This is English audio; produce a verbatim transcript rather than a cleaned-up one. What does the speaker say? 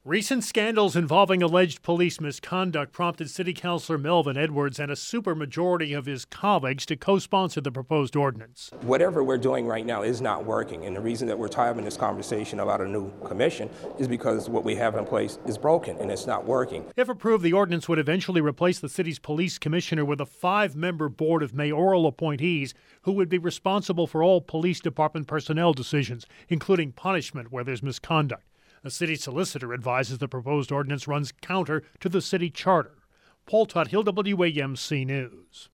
Recent scandals involving alleged police misconduct prompted City Councilor Melvin Edwards and a supermajority of his colleagues to co-sponsor the proposed ordinance. Whatever we're doing right now is not working, and the reason that we're having this conversation about a new commission is because what we have in place is broken and it's not working. If approved, the ordinance would eventually replace the city's police commissioner with a five-member board of mayoral appointees who would be responsible for all police department personnel decisions, including punishment where there's misconduct. A city solicitor advises the proposed ordinance runs counter to the city charter. Paul Tuthill, W A M C News.